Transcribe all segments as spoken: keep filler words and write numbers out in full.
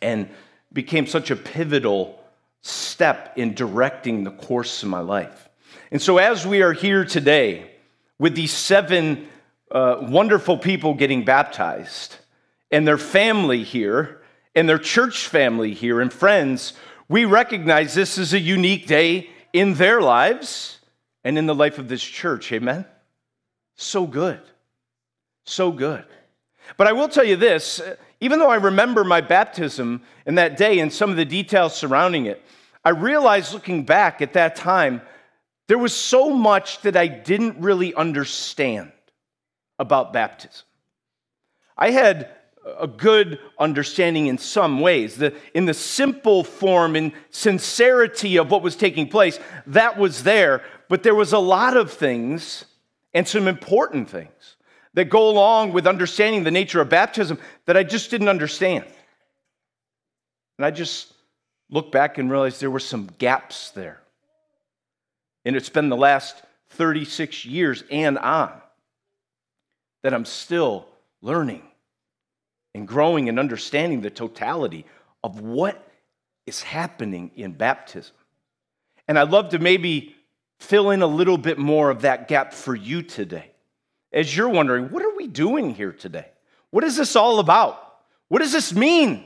and became such a pivotal step in directing the course of my life. And so as we are here today with these seven uh, wonderful people getting baptized and their family here and their church family here and friends, we recognize this is a unique day in their lives and in the life of this church. Amen? So good. So good. But I will tell you this, even though I remember my baptism in that day and some of the details surrounding it, I realized looking back at that time, there was so much that I didn't really understand about baptism. I had a good understanding in some ways. The, in the simple form and sincerity of what was taking place, that was there. But there was a lot of things and some important things that go along with understanding the nature of baptism that I just didn't understand. And I just looked back and realized there were some gaps there. And it's been the last thirty-six years and on that I'm still learning and growing and understanding the totality of what is happening in baptism. And I'd love to maybe fill in a little bit more of that gap for you today. As you're wondering, what are we doing here today? What is this all about? What does this mean?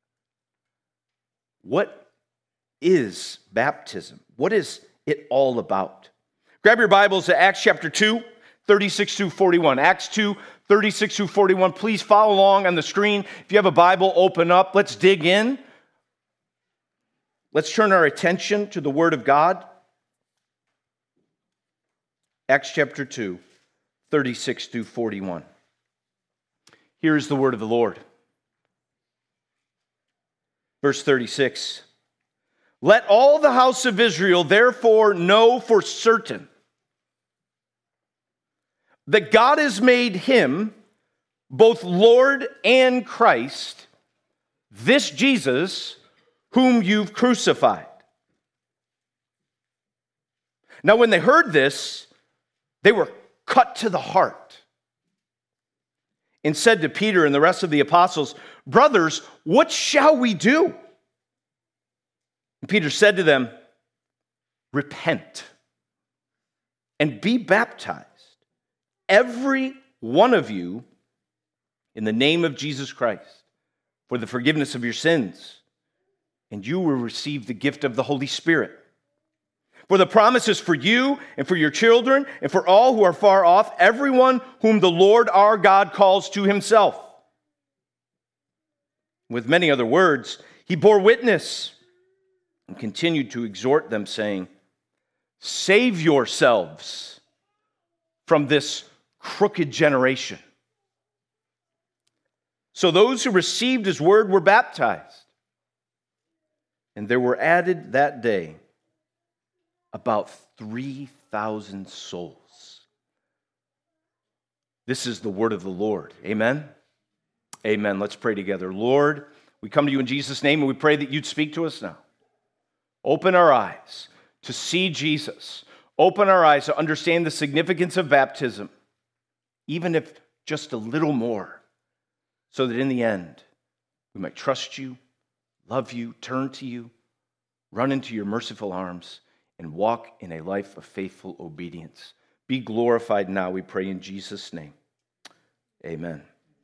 What is baptism? What is it all about? Grab your Bibles at Acts chapter two, thirty-six through forty-one. Acts two, thirty-six through forty-one. Please follow along on the screen. If you have a Bible, open up. Let's dig in. Let's turn our attention to the Word of God. Acts chapter two, thirty-six through forty-one. Here is the word of the Lord. Verse thirty-six. Let all the house of Israel therefore know for certain that God has made him both Lord and Christ, this Jesus whom you've crucified. Now when they heard this, they were cut to the heart and said to Peter and the rest of the apostles, brothers, what shall we do? And Peter said to them, repent and be baptized, every one of you, in the name of Jesus Christ, for the forgiveness of your sins, and you will receive the gift of the Holy Spirit. For the promise is for you and for your children and for all who are far off, everyone whom the Lord our God calls to himself. With many other words, he bore witness and continued to exhort them, saying, save yourselves from this crooked generation. So those who received his word were baptized, and there were added that day about three thousand souls. This is the word of the Lord. Amen? Amen. Let's pray together. Lord, we come to you in Jesus' name, and we pray that you'd speak to us now. Open our eyes to see Jesus. Open our eyes to understand the significance of baptism, even if just a little more, so that in the end, we might trust you, love you, turn to you, run into your merciful arms, and walk in a life of faithful obedience. Be glorified now, we pray in Jesus' name. Amen.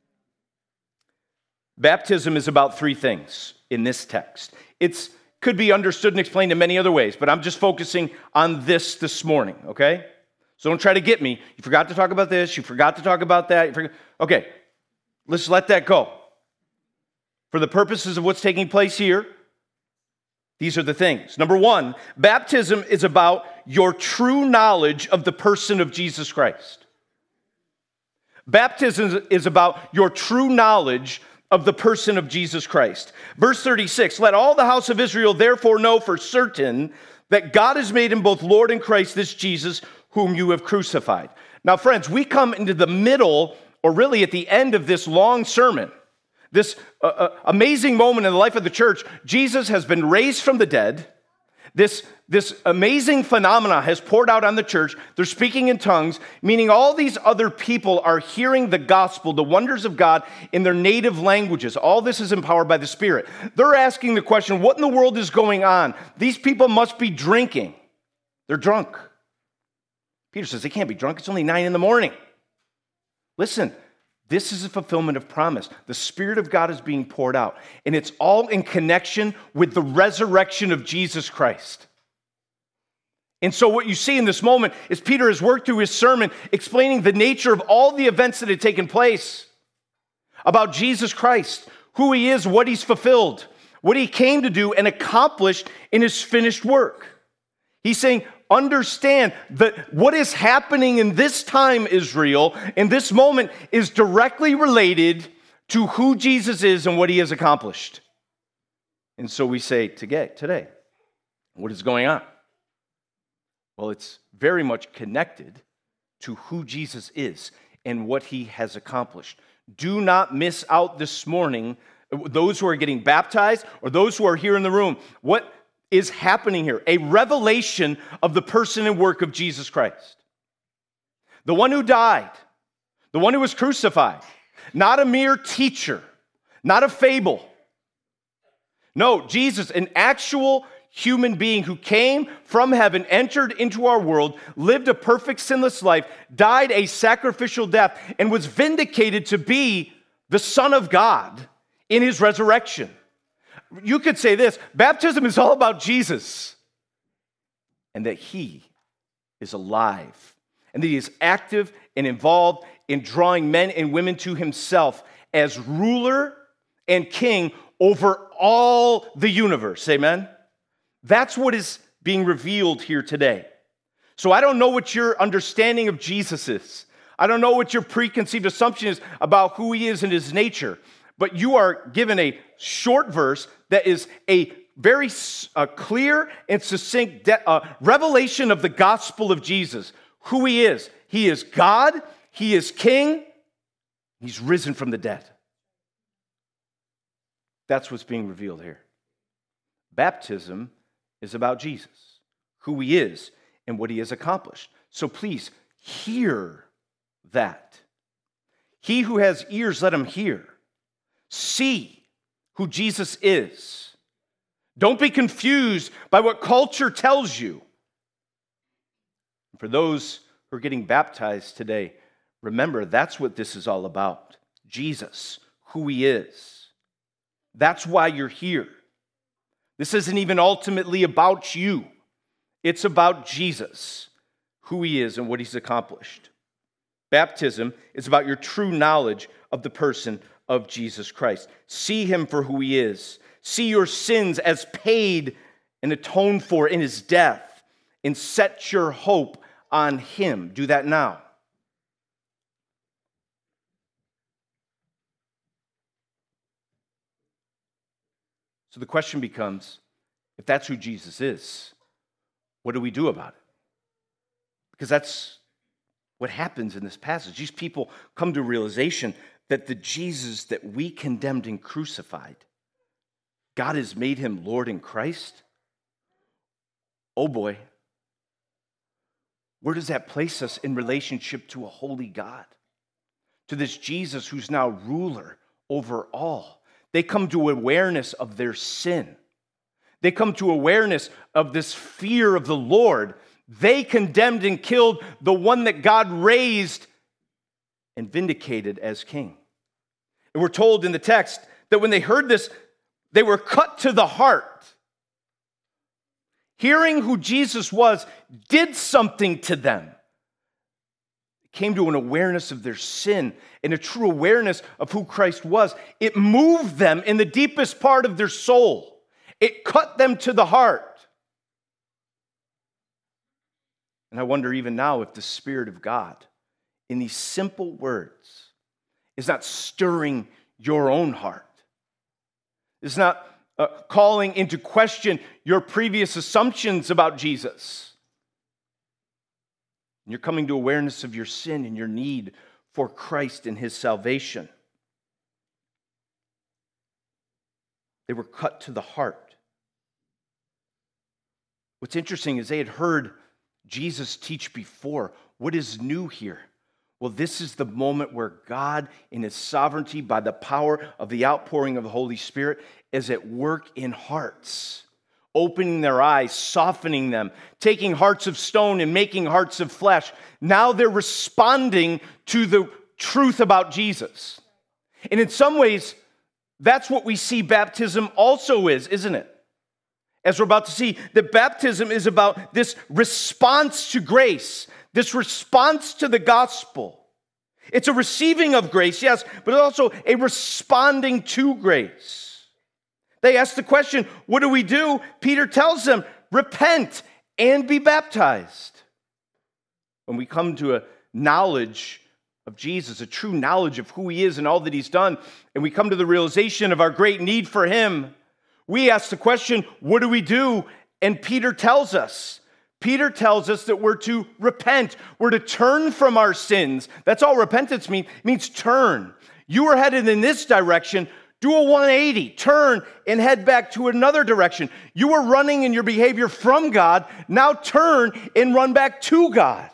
Baptism is about three things in this text. It could be understood and explained in many other ways, but I'm just focusing on this this morning, okay? So don't try to get me. You forgot to talk about this. You forgot to talk about that. You forgot... Okay, let's let that go. For the purposes of what's taking place here, these are the things. Number one, baptism is about your true knowledge of the person of Jesus Christ. Baptism is about your true knowledge of the person of Jesus Christ. Verse thirty-six, let all the house of Israel therefore know for certain that God has made him both Lord and Christ, this Jesus whom you have crucified. Now, friends, we come into the middle, or really at the end of this long sermon, this uh, uh, amazing moment in the life of the church. Jesus has been raised from the dead. This, this amazing phenomena has poured out on the church. They're speaking in tongues, meaning all these other people are hearing the gospel, the wonders of God in their native languages. All this is empowered by the Spirit. They're asking the question, what in the world is going on? These people must be drinking. They're drunk. Peter says, they can't be drunk. It's only nine in the morning. Listen, this is a fulfillment of promise. The Spirit of God is being poured out, and it's all in connection with the resurrection of Jesus Christ. And so what you see in this moment is Peter has worked through his sermon explaining the nature of all the events that had taken place about Jesus Christ, who he is, what he's fulfilled, what he came to do and accomplished in his finished work. He's saying, understand that what is happening in this time, Israel, in this moment, is directly related to who Jesus is and what he has accomplished. And so we say today, what is going on? Well, it's very much connected to who Jesus is and what he has accomplished. Do not miss out this morning, those who are getting baptized or those who are here in the room, what is happening here, a revelation of the person and work of Jesus Christ. The one who died, the one who was crucified, not a mere teacher, not a fable. No, Jesus, an actual human being who came from heaven, entered into our world, lived a perfect sinless life, died a sacrificial death, and was vindicated to be the Son of God in his resurrection. You could say this, baptism is all about Jesus and that he is alive and that he is active and involved in drawing men and women to himself as ruler and king over all the universe. Amen? That's what is being revealed here today. So I don't know what your understanding of Jesus is. I don't know what your preconceived assumption is about who he is and his nature. But you are given a short verse that is a very uh, clear and succinct de- uh, revelation of the gospel of Jesus, who he is. He is God, he is King, he's risen from the dead. That's what's being revealed here. Baptism is about Jesus, who he is, and what he has accomplished. So please, hear that. He who has ears, let him hear. See who Jesus is. Don't be confused by what culture tells you. For those who are getting baptized today, remember that's what this is all about. Jesus, who he is. That's why you're here. This isn't even ultimately about you. It's about Jesus, who he is and what he's accomplished. Baptism is about your true knowledge of the person of Jesus Christ. See him for who he is. See your sins as paid and atoned for in his death, and set your hope on him. Do that now. So the question becomes, if that's who Jesus is, what do we do about it? Because that's what happens in this passage. These people come to a realization that the Jesus that we condemned and crucified, God has made him Lord in Christ. Oh boy, where does that place us in relationship to a holy God? To this Jesus who's now ruler over all. They come to awareness of their sin. They come to awareness of this fear of the Lord. They condemned and killed the one that God raised and vindicated as king. And we're told in the text that when they heard this, they were cut to the heart. Hearing who Jesus was did something to them. It came to an awareness of their sin and a true awareness of who Christ was. It moved them in the deepest part of their soul. It cut them to the heart. And I wonder even now if the Spirit of God, in these simple words, is not stirring your own heart. It's not uh, calling into question your previous assumptions about Jesus. And you're coming to awareness of your sin and your need for Christ and his salvation. They were cut to the heart. What's interesting is they had heard Jesus teach before. What is new here? Well, this is the moment where God, in his sovereignty, by the power of the outpouring of the Holy Spirit, is at work in hearts, opening their eyes, softening them, taking hearts of stone and making hearts of flesh. Now they're responding to the truth about Jesus. And in some ways, that's what we see baptism also is, isn't it? As we're about to see, that baptism is about this response to grace, this response to the gospel. It's a receiving of grace, yes, but also a responding to grace. They ask the question, what do we do? Peter tells them, repent and be baptized. When we come to a knowledge of Jesus, a true knowledge of who he is and all that he's done, and we come to the realization of our great need for him, we ask the question, what do we do? And Peter tells us. Peter tells us that we're to repent. We're to turn from our sins. That's all repentance means. It means turn. You are headed in this direction. Do a one eighty. Turn and head back to another direction. You were running in your behavior from God. Now turn and run back to God.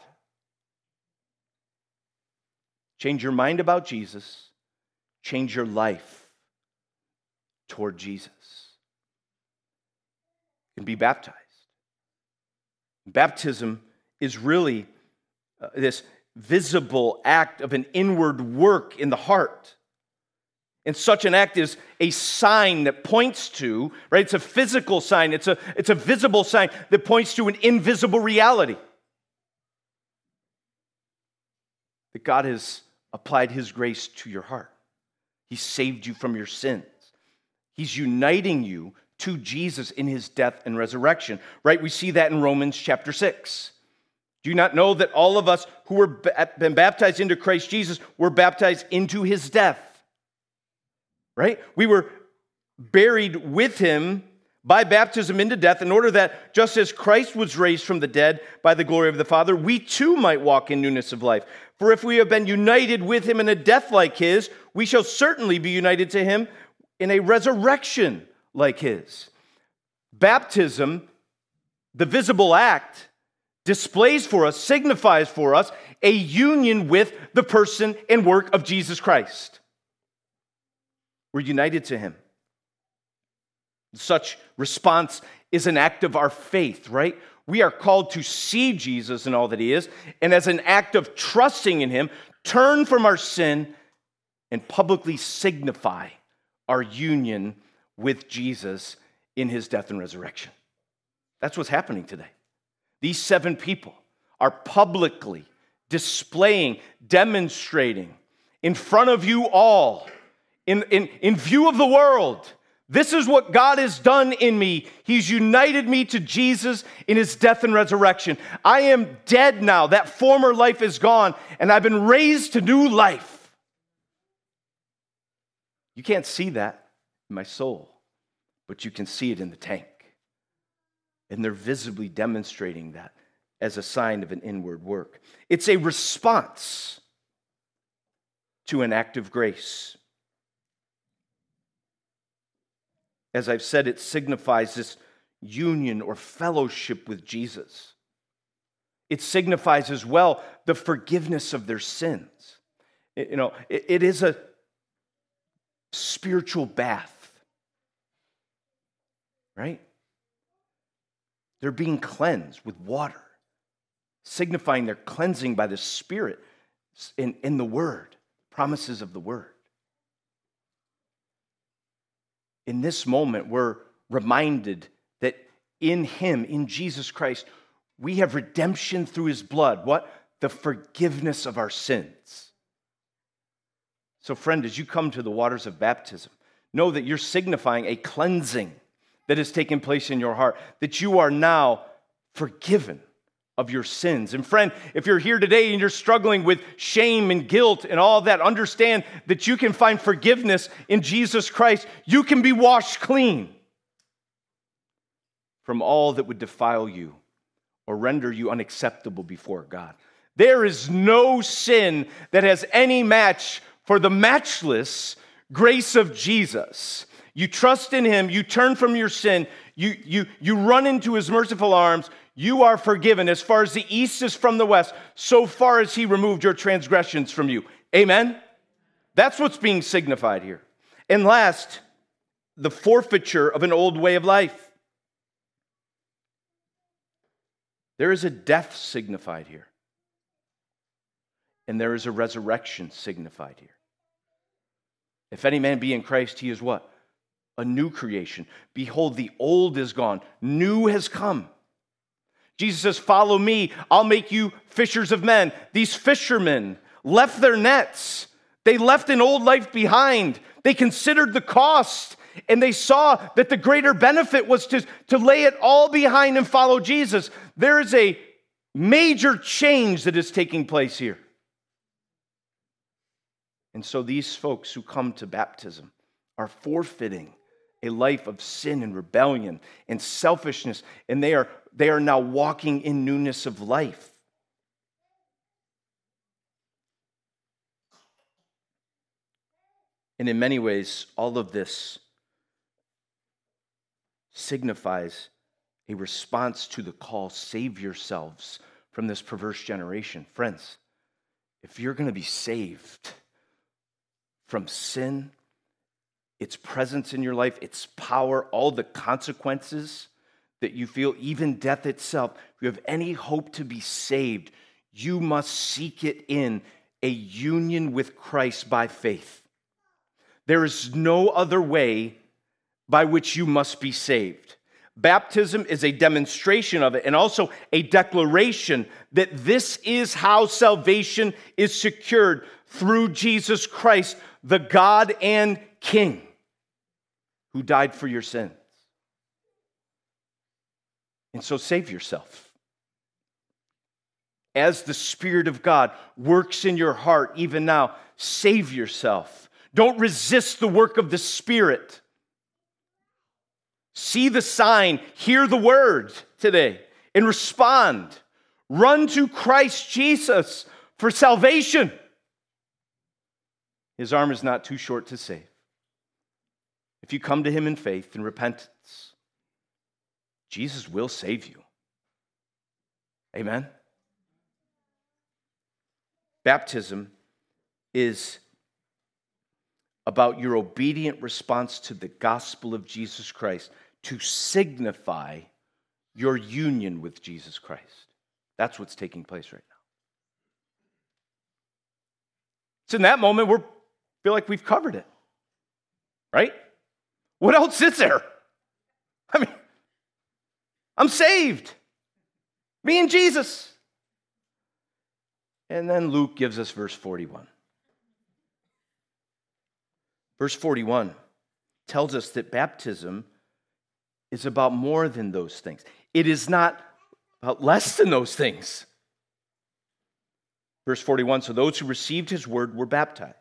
Change your mind about Jesus. Change your life toward Jesus. And be baptized. Baptism is really uh, this visible act of an inward work in the heart. And such an act is a sign that points to, right? It's a physical sign. It's a, it's a visible sign that points to an invisible reality. That God has applied his grace to your heart. He saved you from your sins. He's uniting you to Jesus in his death and resurrection, right? We see that in Romans chapter six. Do you not know that all of us who were been baptized into Christ Jesus were baptized into his death? Right? We were buried with him by baptism into death in order that just as Christ was raised from the dead by the glory of the Father, we too might walk in newness of life. For if we have been united with him in a death like his, we shall certainly be united to him in a resurrection like his. Baptism, the visible act, displays for us, signifies for us a union with the person and work of Jesus Christ. We're united to him. Such response is an act of our faith, right? We are called to see Jesus in all that he is, and as an act of trusting in him, turn from our sin and publicly signify our union with Jesus in his death and resurrection. That's what's happening today. These seven people are publicly displaying, demonstrating in front of you all, in, in, in view of the world, this is what God has done in me. He's united me to Jesus in his death and resurrection. I am dead now. That former life is gone, and I've been raised to new life. You can't see that in my soul, but you can see it in the tank. And they're visibly demonstrating that as a sign of an inward work. It's a response to an act of grace. As I've said, it signifies this union or fellowship with Jesus. It signifies as well the forgiveness of their sins. You know, it, it is a spiritual bath. Right? They're being cleansed with water, signifying their cleansing by the Spirit in, in the Word, promises of the Word. In this moment, we're reminded that in him, in Jesus Christ, we have redemption through his blood. What? The forgiveness of our sins. So, friend, as you come to the waters of baptism, know that you're signifying a cleansing that has taken place in your heart, that you are now forgiven of your sins. And friend, if you're here today and you're struggling with shame and guilt and all that, understand that you can find forgiveness in Jesus Christ. You can be washed clean from all that would defile you or render you unacceptable before God. There is no sin that has any match for the matchless grace of Jesus. you trust in him, you turn from your sin, you, you, you run into his merciful arms, you are forgiven. As far as the east is from the west, so far as he removed your transgressions from you. Amen? That's what's being signified here. And last, the forfeiture of an old way of life. There is a death signified here. And there is a resurrection signified here. If any man be in Christ, he is what? A new creation. Behold, the old is gone. New has come. Jesus says, follow me. I'll make you fishers of men. These fishermen left their nets. They left an old life behind. They considered the cost. And they saw that the greater benefit was to, to lay it all behind and follow Jesus. There is a major change that is taking place here. And so these folks who come to baptism are forfeiting a life of sin and rebellion and selfishness, and they are, they are now walking in newness of life. And in many ways, all of this signifies a response to the call, save yourselves from this perverse generation. Friends, if you're going to be saved from sin, its presence in your life, its power, all the consequences that you feel, even death itself, if you have any hope to be saved, you must seek it in a union with Christ by faith. There is no other way by which you must be saved. Baptism is a demonstration of it and also a declaration that this is how salvation is secured through Jesus Christ, the God and King, who died for your sins. And so save yourself. As the Spirit of God works in your heart even now, save yourself. Don't resist the work of the Spirit. See the sign, hear the word today, and respond. Run to Christ Jesus for salvation. His arm is not too short to save. If you come to him in faith and repentance, Jesus will save you. Amen? Baptism is about your obedient response to the gospel of Jesus Christ to signify your union with Jesus Christ. That's what's taking place right now. It's in that moment we feel like we've covered it, right? What else is there? I mean, I'm saved. Me and Jesus. And then Luke gives us verse forty-one. Verse forty-one tells us that baptism is about more than those things. It is not about less than those things. Verse forty-one, so those who received his word were baptized.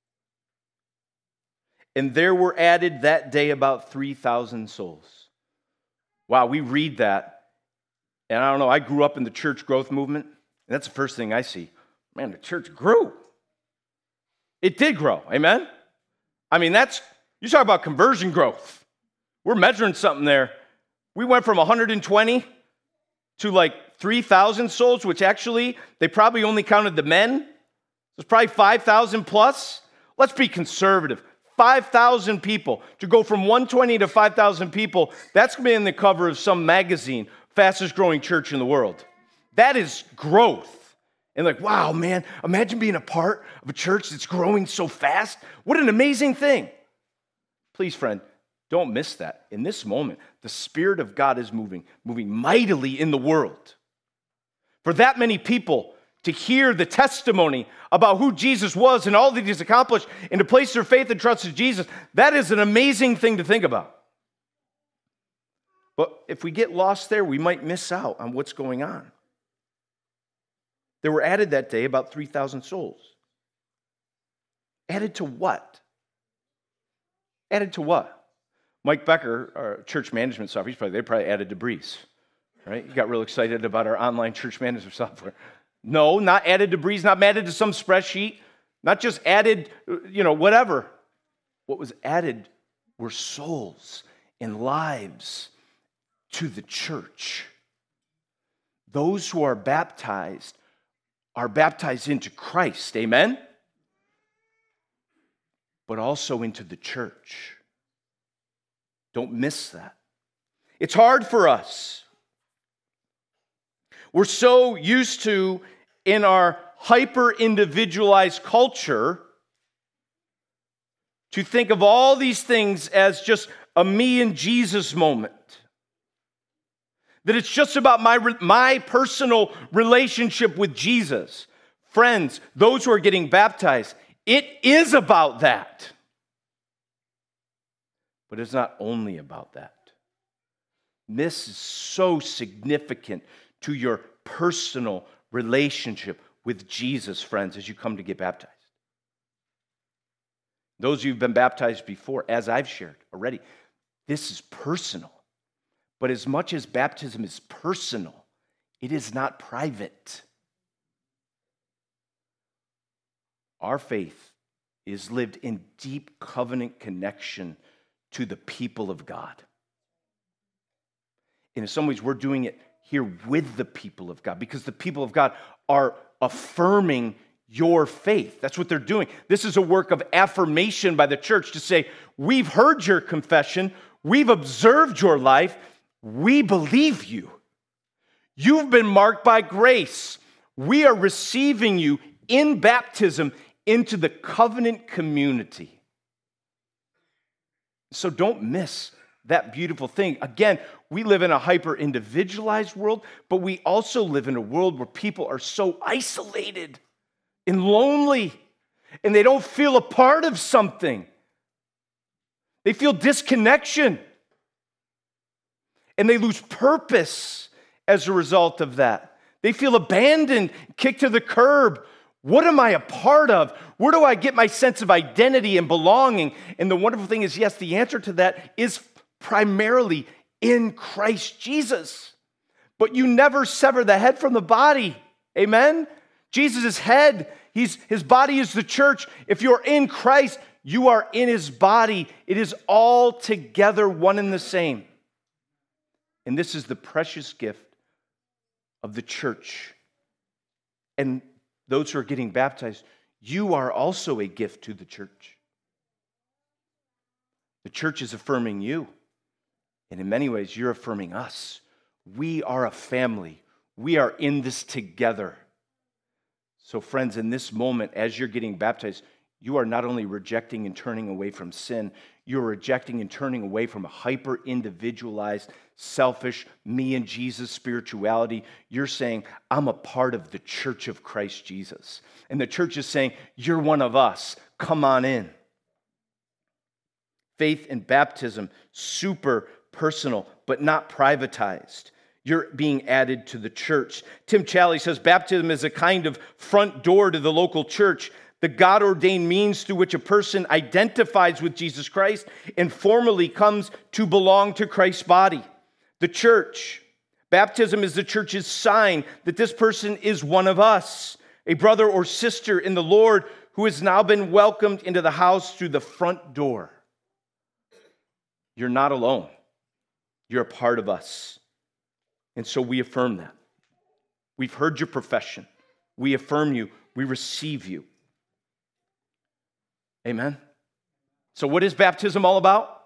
And there were added that day about three thousand souls. Wow, we read that. And I don't know, I grew up in the church growth movement. And that's the first thing I see. Man, the church grew. It did grow, amen? I mean, that's, you talk about conversion growth. We're measuring something there. We went from one hundred twenty to like three thousand souls, which actually, they probably only counted the men. It's probably five thousand plus. Let's be conservative. five thousand people. To go from one hundred twenty to five thousand people, that's going to be in the cover of some magazine, fastest growing church in the world. That is growth. And like, wow, man, imagine being a part of a church that's growing so fast. What an amazing thing. Please, friend, don't miss that. In this moment, the Spirit of God is moving, moving mightily in the world. For that many people to hear the testimony about who Jesus was and all that he's accomplished and to place their faith and trust in Jesus, that is an amazing thing to think about. But if we get lost there, we might miss out on what's going on. There were added that day about three thousand souls. Added to what? Added to what? Mike Becker, our church management software, he's probably, they probably added to Breeze, right? He got real excited about our online church management software. No, not added to Breeze, not added to some spreadsheet, not just added, you know, whatever. What was added We're souls and lives to the church. Those who are baptized are baptized into Christ, amen? But also into the church. Don't miss that. It's hard for us. We're so used to, in our hyper-individualized culture, to think of all these things as just a me and Jesus moment. That it's just about my, my personal relationship with Jesus. Friends, those who are getting baptized, it is about that. But it's not only about that. This is so significant to your personal relationship with Jesus, friends, as you come to get baptized. Those of you who've been baptized before, as I've shared already, this is personal. But as much as baptism is personal, it is not private. Our faith is lived in deep covenant connection to the people of God. And in some ways, we're doing it here with the people of God because the people of God are affirming your faith. That's what they're doing. This is a work of affirmation by the church to say, we've heard your confession, we've observed your life, we believe you. You've been marked by grace. We are receiving you in baptism into the covenant community. So don't miss that beautiful thing. Again, we live in a hyper-individualized world, but we also live in a world where people are so isolated and lonely, and they don't feel a part of something. They feel disconnection, and they lose purpose as a result of that. They feel abandoned, kicked to the curb. What am I a part of? Where do I get my sense of identity and belonging? And the wonderful thing is, yes, the answer to that is primarily in Christ Jesus. But you never sever the head from the body. Amen? Jesus is head. He's, his body is the church. If you're in Christ, you are in his body. It is all together one and the same. And this is the precious gift of the church. And those who are getting baptized, you are also a gift to the church. The church is affirming you. And in many ways, you're affirming us. We are a family. We are in this together. So friends, in this moment, as you're getting baptized, you are not only rejecting and turning away from sin, you're rejecting and turning away from a hyper-individualized, selfish, me and Jesus spirituality. You're saying, I'm a part of the church of Christ Jesus. And the church is saying, you're one of us. Come on in. Faith and baptism, super personal, but not privatized. You're being added to the church. Tim Challie says, baptism is a kind of front door to the local church, the God-ordained means through which a person identifies with Jesus Christ and formally comes to belong to Christ's body, the church. Baptism is the church's sign that this person is one of us, a brother or sister in the Lord who has now been welcomed into the house through the front door. You're not alone. You're a part of us. And so we affirm that. We've heard your profession. We affirm you. We receive you. Amen? So what is baptism all about?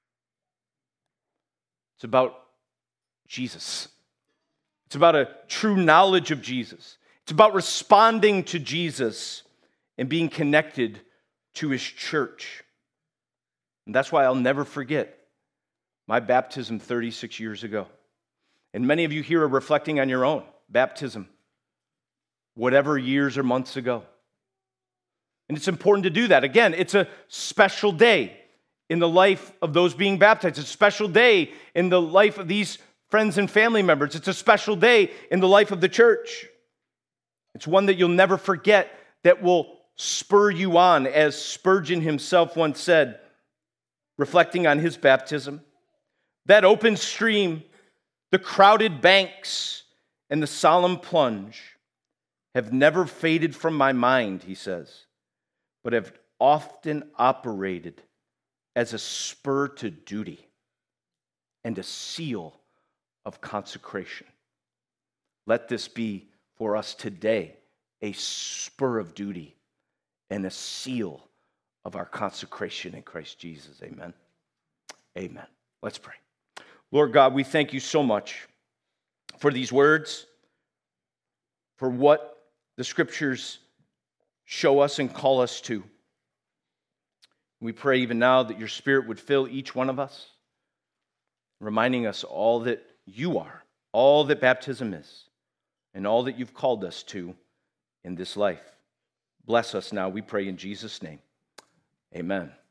It's about Jesus. It's about a true knowledge of Jesus. It's about responding to Jesus and being connected to his church. And that's why I'll never forget my baptism thirty-six years ago. And many of you here are reflecting on your own baptism, whatever years or months ago. And it's important to do that. Again, it's a special day in the life of those being baptized. It's a special day in the life of these friends and family members. It's a special day in the life of the church. It's one that you'll never forget, that will spur you on, as Spurgeon himself once said, reflecting on his baptism. That open stream, the crowded banks, and the solemn plunge have never faded from my mind, he says, but have often operated as a spur to duty and a seal of consecration. Let this be for us today a spur of duty and a seal of our consecration in Christ Jesus. Amen. Amen. Let's pray. Lord God, we thank you so much for these words, for what the Scriptures show us and call us to. We pray even now that your Spirit would fill each one of us, reminding us all that you are, all that baptism is, and all that you've called us to in this life. Bless us now, we pray in Jesus' name. Amen.